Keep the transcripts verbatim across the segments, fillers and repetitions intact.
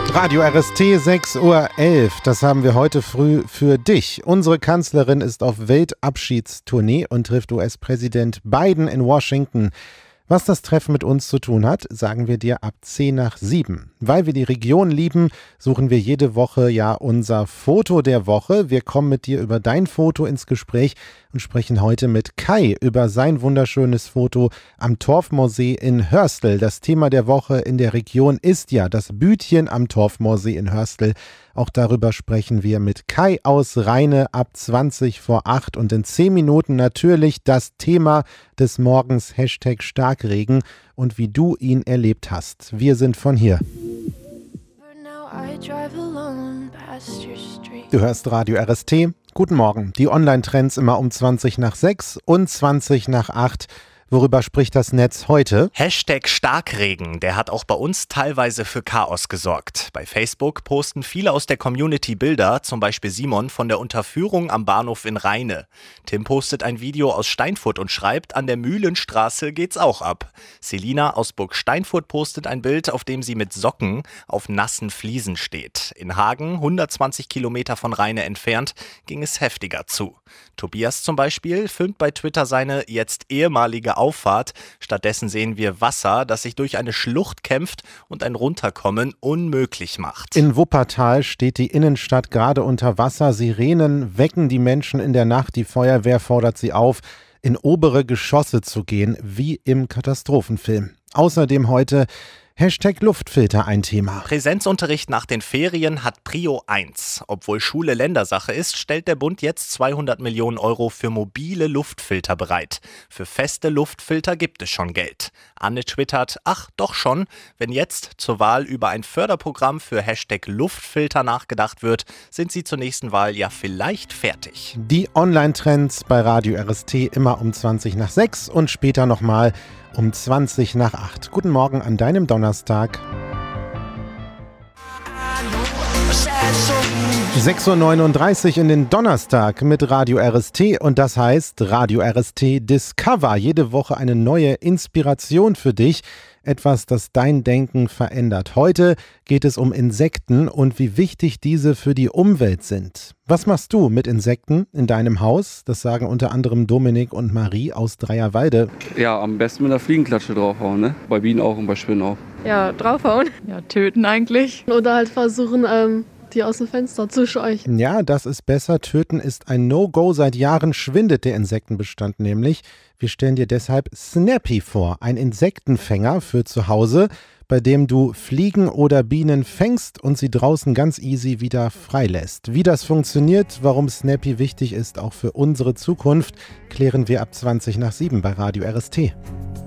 Radio R S T sechs Uhr elf, das haben wir heute früh für dich. Unsere Kanzlerin ist auf Weltabschiedstournee und trifft U S-Präsident Biden in Washington. Was das Treffen mit uns zu tun hat, sagen wir dir ab zehn nach sieben. Weil wir die Region lieben, suchen wir jede Woche ja unser Foto der Woche. Wir kommen mit dir über dein Foto ins Gespräch und sprechen heute mit Kai über sein wunderschönes Foto am Torfmoor-See in Hörstel. Das Thema der Woche in der Region ist ja das Bütchen am Torfmoor-See in Hörstel. Auch darüber sprechen wir mit Kai aus Rheine ab zwanzig vor acht und in zehn Minuten natürlich das Thema des Morgens, Hashtag Starkregen und wie du ihn erlebt hast. Wir sind von hier. Du hörst Radio R S T. Guten Morgen. Die Online-Trends immer um zwanzig nach sechs und zwanzig nach acht. Worüber spricht das Netz heute? Hashtag Starkregen, der hat auch bei uns teilweise für Chaos gesorgt. Bei Facebook posten viele aus der Community Bilder, zum Beispiel Simon von der Unterführung am Bahnhof in Rheine. Tim postet ein Video aus Steinfurt und schreibt, an der Mühlenstraße geht's auch ab. Selina aus Burg Steinfurt postet ein Bild, auf dem sie mit Socken auf nassen Fliesen steht. In Hagen, hundertzwanzig Kilometer von Rheine entfernt, ging es heftiger zu. Tobias zum Beispiel filmt bei Twitter seine jetzt ehemalige Auffahrt. Stattdessen sehen wir Wasser, das sich durch eine Schlucht kämpft und ein Runterkommen unmöglich macht. In Wuppertal steht die Innenstadt gerade unter Wasser. Sirenen wecken die Menschen in der Nacht. Die Feuerwehr fordert sie auf, in obere Geschosse zu gehen, wie im Katastrophenfilm. Außerdem heute Hashtag Luftfilter ein Thema. Präsenzunterricht nach den Ferien hat Prio eins. Obwohl Schule Ländersache ist, stellt der Bund jetzt zweihundert Millionen Euro für mobile Luftfilter bereit. Für feste Luftfilter gibt es schon Geld. Anne twittert, ach doch schon, wenn jetzt zur Wahl über ein Förderprogramm für Hashtag Luftfilter nachgedacht wird, sind sie zur nächsten Wahl ja vielleicht fertig. Die Online-Trends bei Radio R S T immer um zwanzig nach sechs und später nochmal um zwanzig nach acht. Guten Morgen an deinem Donnerstag. sechs Uhr neununddreißig in den Donnerstag mit Radio R S T und das heißt Radio R S T Discover. Jede Woche eine neue Inspiration für dich. Etwas, das dein Denken verändert. Heute geht es um Insekten und wie wichtig diese für die Umwelt sind. Was machst du mit Insekten in deinem Haus? Das sagen unter anderem Dominik und Marie aus Dreierwalde. Ja, am besten mit einer Fliegenklatsche draufhauen, ne? Bei Bienen auch und bei Spinnen auch. Ja, draufhauen. Ja, töten eigentlich. Oder halt versuchen, ähm, die aus dem Fenster zu scheuchen. Ja, das ist besser. Töten ist ein No-Go. Seit Jahren schwindet der Insektenbestand nämlich. Wir stellen dir deshalb Snappy vor, ein Insektenfänger für zu Hause, bei dem du Fliegen oder Bienen fängst und sie draußen ganz easy wieder freilässt. Wie das funktioniert, warum Snappy wichtig ist, auch für unsere Zukunft, klären wir ab zwanzig nach sieben bei Radio R S T.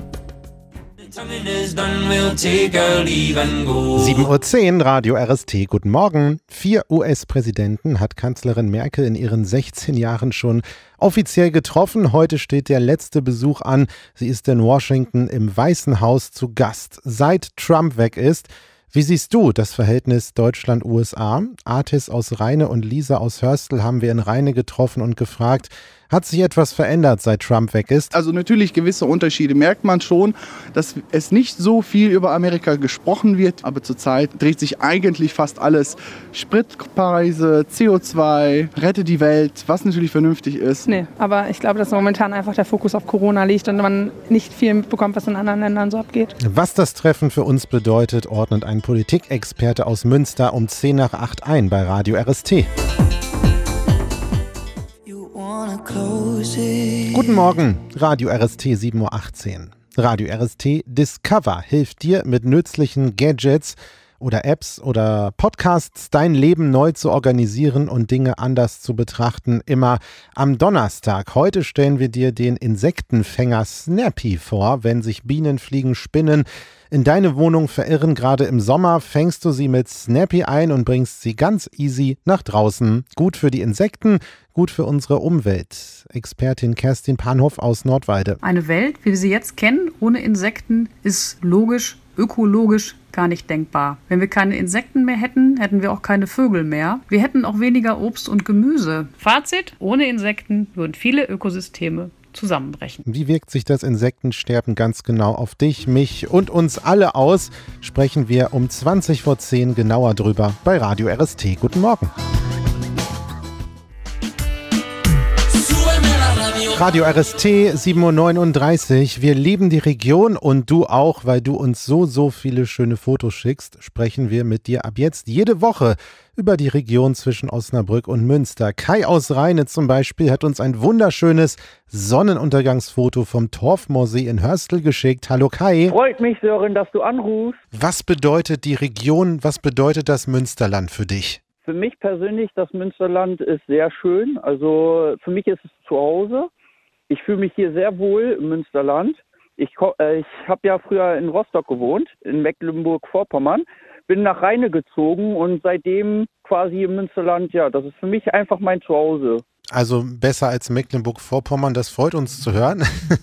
sieben Uhr zehn, Radio R S T, guten Morgen. Vier U S-Präsidenten hat Kanzlerin Merkel in ihren sechzehn Jahren schon offiziell getroffen. Heute steht der letzte Besuch an. Sie ist in Washington im Weißen Haus zu Gast, seit Trump weg ist. Wie siehst du das Verhältnis Deutschland-U S A? Artis aus Rheine und Lisa aus Hörstel haben wir in Rheine getroffen und gefragt, hat sich etwas verändert, seit Trump weg ist? Also natürlich gewisse Unterschiede merkt man schon, dass es nicht so viel über Amerika gesprochen wird, aber zurzeit dreht sich eigentlich fast alles. Spritpreise, C O zwei, rette die Welt, was natürlich vernünftig ist. Nee, aber ich glaube, dass momentan einfach der Fokus auf Corona liegt und man nicht viel mitbekommt, was in anderen Ländern so abgeht. Was das Treffen für uns bedeutet, ordnet ein Politikexperte aus Münster um zehn nach acht ein bei Radio R S T. Guten Morgen, Radio R S T sieben Uhr achtzehn. Radio R S T Discover hilft dir mit nützlichen Gadgets oder Apps oder Podcasts dein Leben neu zu organisieren und Dinge anders zu betrachten. Immer am Donnerstag. Heute stellen wir dir den Insektenfänger Snappy vor. Wenn sich Bienen, Fliegen, Spinnen in deine Wohnung verirren, gerade im Sommer, fängst du sie mit Snappy ein und bringst sie ganz easy nach draußen. Gut für die Insekten, gut für unsere Umwelt. Expertin Kerstin Panhoff aus Nordwalde. Eine Welt, wie wir sie jetzt kennen, ohne Insekten, ist logisch, ökologisch gar nicht denkbar. Wenn wir keine Insekten mehr hätten, hätten wir auch keine Vögel mehr. Wir hätten auch weniger Obst und Gemüse. Fazit: Ohne Insekten würden viele Ökosysteme zusammenbrechen. Wie wirkt sich das Insektensterben ganz genau auf dich, mich und uns alle aus? Sprechen wir um zwanzig vor zehn genauer drüber bei Radio R S T. Guten Morgen. Radio R S T, sieben Uhr neununddreißig. Wir lieben die Region und du auch, weil du uns so, so viele schöne Fotos schickst. Sprechen wir mit dir ab jetzt jede Woche über die Region zwischen Osnabrück und Münster. Kai aus Rheine zum Beispiel hat uns ein wunderschönes Sonnenuntergangsfoto vom Torfmoorsee in Hörstel geschickt. Hallo Kai. Freut mich, Sören, dass du anrufst. Was bedeutet die Region, was bedeutet das Münsterland für dich? Für mich persönlich, das Münsterland ist sehr schön. Also für mich ist es zu Hause. Ich fühle mich hier sehr wohl im Münsterland. Ich, äh, ich habe ja früher in Rostock gewohnt, in Mecklenburg-Vorpommern. Bin nach Rheine gezogen und seitdem quasi im Münsterland, ja, das ist für mich einfach mein Zuhause. Also besser als Mecklenburg-Vorpommern, das freut uns zu hören.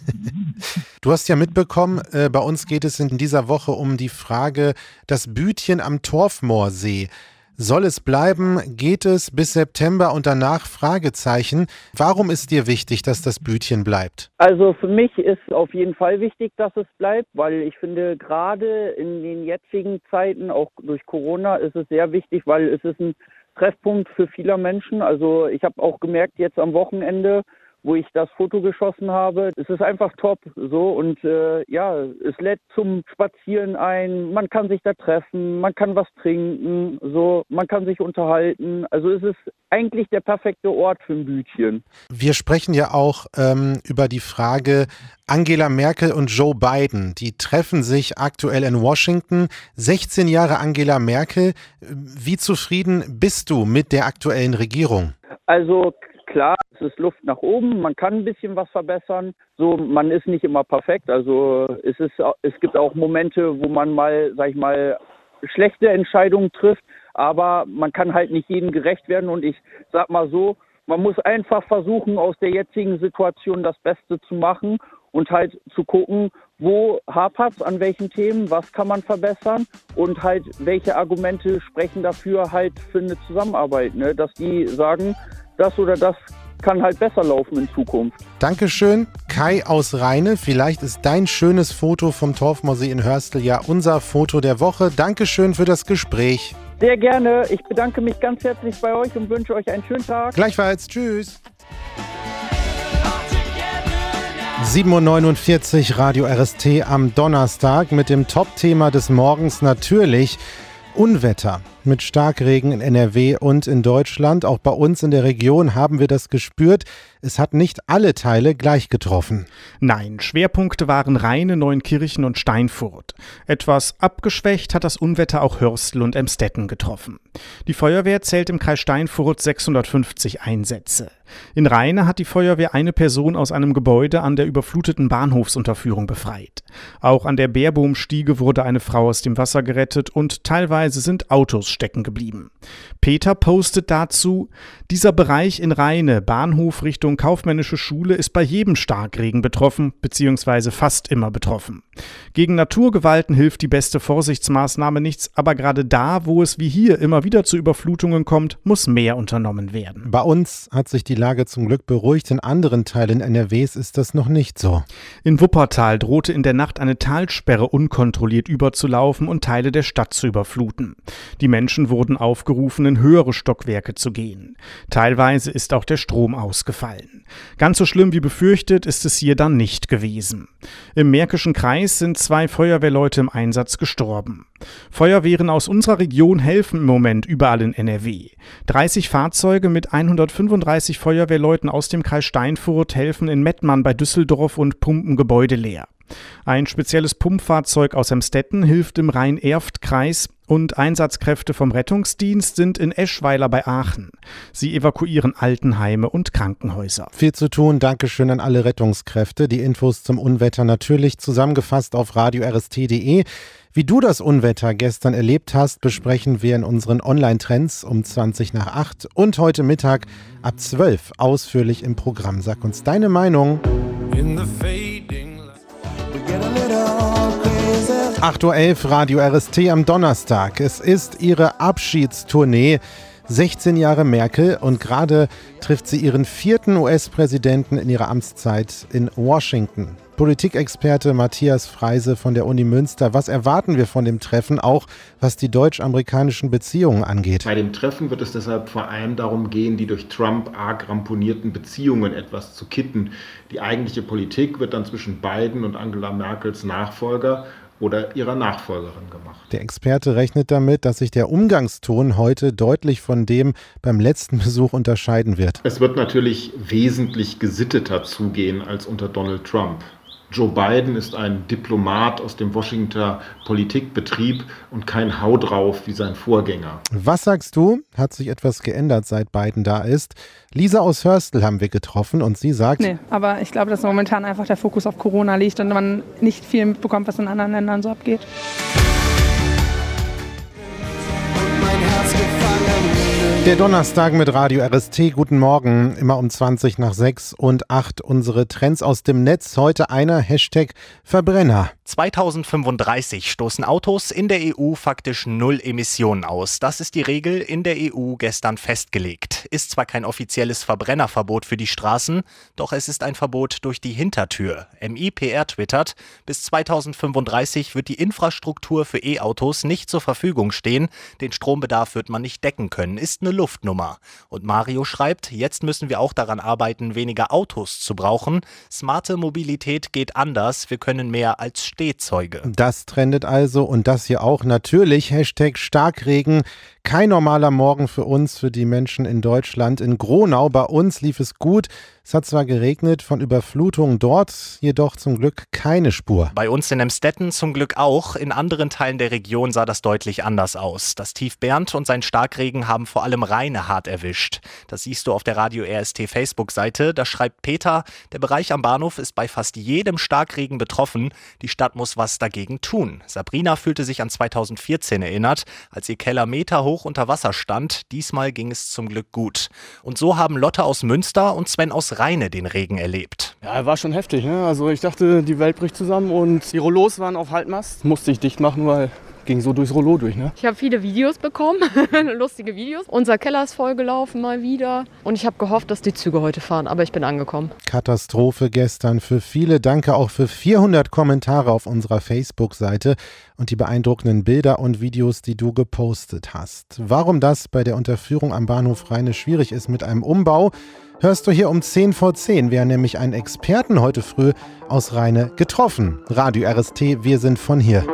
Du hast ja mitbekommen, äh, bei uns geht es in dieser Woche um die Frage, das Bütchen am Torfmoorsee. Soll es bleiben? Geht es bis September und danach? Fragezeichen. Warum ist dir wichtig, dass das Bütchen bleibt? Also für mich ist auf jeden Fall wichtig, dass es bleibt, weil ich finde, gerade in den jetzigen Zeiten, auch durch Corona, ist es sehr wichtig, weil es ist ein Treffpunkt für viele Menschen. Also ich habe auch gemerkt, jetzt am Wochenende, wo ich das Foto geschossen habe. Es ist einfach top so und äh, ja, es lädt zum Spazieren ein, man kann sich da treffen, man kann was trinken, so, man kann sich unterhalten. Also es ist eigentlich der perfekte Ort für ein Bütchen. Wir sprechen ja auch ähm, über die Frage Angela Merkel und Joe Biden. Die treffen sich aktuell in Washington. sechzehn Jahre Angela Merkel. Wie zufrieden bist du mit der aktuellen Regierung? Also klar, es ist Luft nach oben, man kann ein bisschen was verbessern. So, man ist nicht immer perfekt. Also es ist, es gibt auch Momente, wo man mal, sag ich mal, schlechte Entscheidungen trifft, aber man kann halt nicht jedem gerecht werden. Und ich sag mal so, man muss einfach versuchen, aus der jetzigen Situation das Beste zu machen und halt zu gucken, wo hapert's, an welchen Themen, was kann man verbessern und halt welche Argumente sprechen dafür halt für eine Zusammenarbeit, ne? Dass die sagen, das oder das kann halt besser laufen in Zukunft. Dankeschön, Kai aus Rheine. Vielleicht ist dein schönes Foto vom Torfmoorsee in Hörstel ja unser Foto der Woche. Dankeschön für das Gespräch. Sehr gerne. Ich bedanke mich ganz herzlich bei euch und wünsche euch einen schönen Tag. Gleichfalls. Tschüss. sieben Uhr neunundvierzig, Radio R S T am Donnerstag mit dem Top-Thema des Morgens natürlich Unwetter. Mit Starkregen in N R W und in Deutschland. Auch bei uns in der Region haben wir das gespürt. Es hat nicht alle Teile gleich getroffen. Nein, Schwerpunkte waren Rheine, Neunkirchen und Steinfurt. Etwas abgeschwächt hat das Unwetter auch Hörstel und Emstetten getroffen. Die Feuerwehr zählt im Kreis Steinfurt sechshundertfünfzig Einsätze. In Rheine hat die Feuerwehr eine Person aus einem Gebäude an der überfluteten Bahnhofsunterführung befreit. Auch an der Bärbohmstiege wurde eine Frau aus dem Wasser gerettet und teilweise sind Autos stecken geblieben. Peter postet dazu: Dieser Bereich in Rheine, Bahnhof Richtung Kaufmännische Schule, ist bei jedem Starkregen betroffen, beziehungsweise fast immer betroffen. Gegen Naturgewalten hilft die beste Vorsichtsmaßnahme nichts, aber gerade da, wo es wie hier immer wieder zu Überflutungen kommt, muss mehr unternommen werden. Bei uns hat sich die Lage zum Glück beruhigt, in anderen Teilen N R Ws ist das noch nicht so. In Wuppertal drohte in der Nacht eine Talsperre unkontrolliert überzulaufen und Teile der Stadt zu überfluten. Die Menschen wurden aufgerufen, in höhere Stockwerke zu gehen. Teilweise ist auch der Strom ausgefallen. Ganz so schlimm wie befürchtet ist es hier dann nicht gewesen. Im Märkischen Kreis sind zwei Feuerwehrleute im Einsatz gestorben. Feuerwehren aus unserer Region helfen im Moment überall in N R W. dreißig Fahrzeuge mit hundertfünfunddreißig Feuerwehrleuten aus dem Kreis Steinfurt helfen in Mettmann bei Düsseldorf und pumpen Gebäude leer. Ein spezielles Pumpfahrzeug aus Emstetten hilft im Rhein-Erft-Kreis und Einsatzkräfte vom Rettungsdienst sind in Eschweiler bei Aachen. Sie evakuieren Altenheime und Krankenhäuser. Viel zu tun, Dankeschön an alle Rettungskräfte. Die Infos zum Unwetter natürlich zusammengefasst auf radio r s t punkt d e. Wie du das Unwetter gestern erlebt hast, besprechen wir in unseren Online-Trends um zwanzig nach acht und heute Mittag ab zwölf ausführlich im Programm. Sag uns deine Meinung. acht Uhr elf, Radio R S T am Donnerstag. Es ist ihre Abschiedstournee. sechzehn Jahre Merkel und gerade trifft sie ihren vierten U S-Präsidenten in ihrer Amtszeit in Washington. Politikexperte Matthias Freise von der Uni Münster. Was erwarten wir von dem Treffen, auch was die deutsch-amerikanischen Beziehungen angeht? Bei dem Treffen wird es deshalb vor allem darum gehen, die durch Trump arg ramponierten Beziehungen etwas zu kitten. Die eigentliche Politik wird dann zwischen Biden und Angela Merkels Nachfolger oder ihrer Nachfolgerin gemacht. Der Experte rechnet damit, dass sich der Umgangston heute deutlich von dem beim letzten Besuch unterscheiden wird. Es wird natürlich wesentlich gesitteter zugehen als unter Donald Trump. Joe Biden ist ein Diplomat aus dem Washingtoner Politikbetrieb und kein Hau drauf wie sein Vorgänger. Was sagst du? Hat sich etwas geändert, seit Biden da ist? Lisa aus Hörstel haben wir getroffen und sie sagt... Nee, aber ich glaube, dass momentan einfach der Fokus auf Corona liegt und man nicht viel mitbekommt, was in anderen Ländern so abgeht. Der Donnerstag mit Radio R S T. Guten Morgen, immer um zwanzig nach sechs und acht unsere Trends aus dem Netz. Heute einer Hashtag Verbrenner. zweitausendfünfunddreißig stoßen Autos in der E U faktisch null Emissionen aus. Das ist die Regel in der E U gestern festgelegt. Ist zwar kein offizielles Verbrennerverbot für die Straßen, doch es ist ein Verbot durch die Hintertür. M I P R twittert, bis zweitausendfünfunddreißig wird die Infrastruktur für E-Autos nicht zur Verfügung stehen. Den Strombedarf wird man nicht decken können. Ist eine Luftnummer. Und Mario schreibt, jetzt müssen wir auch daran arbeiten, weniger Autos zu brauchen. Smarte Mobilität geht anders. Wir können mehr als Stehzeuge. Das trendet also und das hier auch natürlich. Hashtag Starkregen. Kein normaler Morgen für uns, für die Menschen in Deutschland. In Gronau, bei uns lief es gut. Es hat zwar geregnet, von Überflutungen dort, jedoch zum Glück keine Spur. Bei uns in Emstetten zum Glück auch. In anderen Teilen der Region sah das deutlich anders aus. Das Tief Bernd und sein Starkregen haben vor allem Rheine hart erwischt. Das siehst du auf der Radio R S T Facebook-Seite. Da schreibt Peter, der Bereich am Bahnhof ist bei fast jedem Starkregen betroffen. Die Stadt muss was dagegen tun. Sabrina fühlte sich an zweitausendvierzehn erinnert, als ihr Keller Meter hoch unter Wasser stand. Diesmal ging es zum Glück gut. Und so haben Lotte aus Münster und Sven aus Rheine den Regen erlebt. Ja, war schon heftig, ne? Also ich dachte, die Welt bricht zusammen und die Rollos waren auf Halbmast. Musste ich dicht machen, weil ging so durchs Rollo durch, ne? Ich habe viele Videos bekommen, lustige Videos. Unser Keller ist vollgelaufen mal wieder und ich habe gehofft, dass die Züge heute fahren, aber ich bin angekommen. Katastrophe gestern für viele. Danke auch für vierhundert Kommentare auf unserer Facebook-Seite und die beeindruckenden Bilder und Videos, die du gepostet hast. Warum das bei der Unterführung am Bahnhof Rheine schwierig ist mit einem Umbau, hörst du hier um zehn vor zehn. Wir haben nämlich einen Experten heute früh aus Rheine getroffen. Radio R S T, wir sind von hier.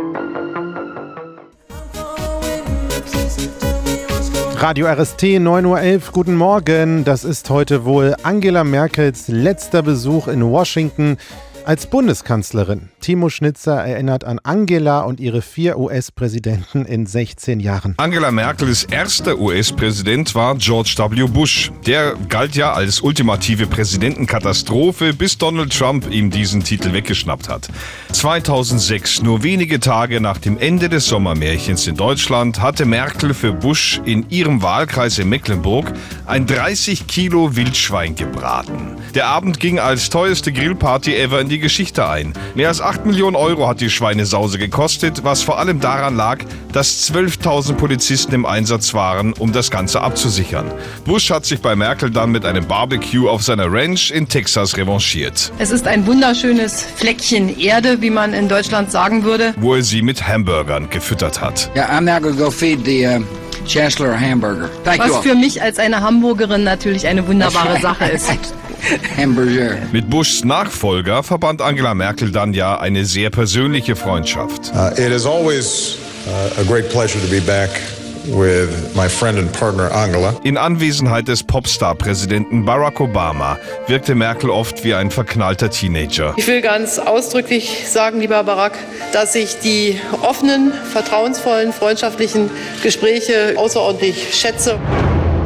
Radio R S T, neun Uhr elf, guten Morgen. Das ist heute wohl Angela Merkels letzter Besuch in Washington als Bundeskanzlerin. Timo Schnitzer erinnert an Angela und ihre vier U S-Präsidenten in sechzehn Jahren. Angela Merkels erster U S-Präsident war George W. Bush. Der galt ja als ultimative Präsidentenkatastrophe, bis Donald Trump ihm diesen Titel weggeschnappt hat. zweitausendsechs, nur wenige Tage nach dem Ende des Sommermärchens in Deutschland, hatte Merkel für Bush in ihrem Wahlkreis in Mecklenburg ein dreißig Kilo Wildschwein gebraten. Der Abend ging als teuerste Grillparty ever in die Geschichte ein. Mehr als acht Millionen Euro hat die Schweinesause gekostet, was vor allem daran lag, dass zwölftausend Polizisten im Einsatz waren, um das Ganze abzusichern. Bush hat sich bei Merkel dann mit einem Barbecue auf seiner Ranch in Texas revanchiert. Es ist ein wunderschönes Fleckchen Erde, wie man in Deutschland sagen würde, wo er sie mit Hamburgern gefüttert hat. Yeah, I'm now gonna go feed the uh, Chancellor a hamburger. Thank was you all. Für mich als eine Hamburgerin natürlich eine wunderbare Sache ist. Hamburger. Mit Bushs Nachfolger verband Angela Merkel dann ja eine sehr persönliche Freundschaft. Uh, it is always uh, a great pleasure to be back with my friend and partner Angela. In Anwesenheit des Popstar-Präsidenten Barack Obama wirkte Merkel oft wie ein verknallter Teenager. Ich will ganz ausdrücklich sagen, lieber Barack, dass ich die offenen, vertrauensvollen, freundschaftlichen Gespräche außerordentlich schätze.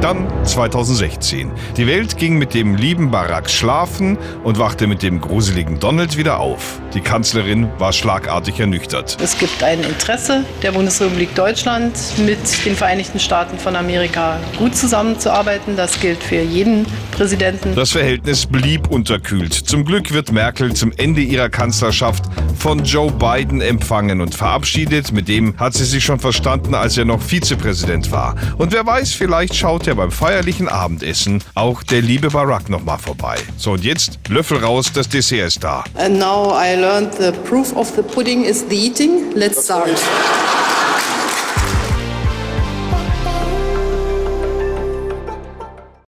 Dann zweitausendsechzehn. Die Welt ging mit dem lieben Barack schlafen und wachte mit dem gruseligen Donald wieder auf. Die Kanzlerin war schlagartig ernüchtert. Es gibt ein Interesse der Bundesrepublik Deutschland, mit den Vereinigten Staaten von Amerika gut zusammenzuarbeiten. Das gilt für jeden Präsidenten. Das Verhältnis blieb unterkühlt. Zum Glück wird Merkel zum Ende ihrer Kanzlerschaft von Joe Biden empfangen und verabschiedet. Mit dem hat sie sich schon verstanden, als er noch Vizepräsident war. Und wer weiß, vielleicht schaut er beim feierlichen Abendessen auch der liebe Barack noch mal vorbei. So, und jetzt Löffel raus, das Dessert ist da. And now I learned the proof of the pudding is the eating. Let's start.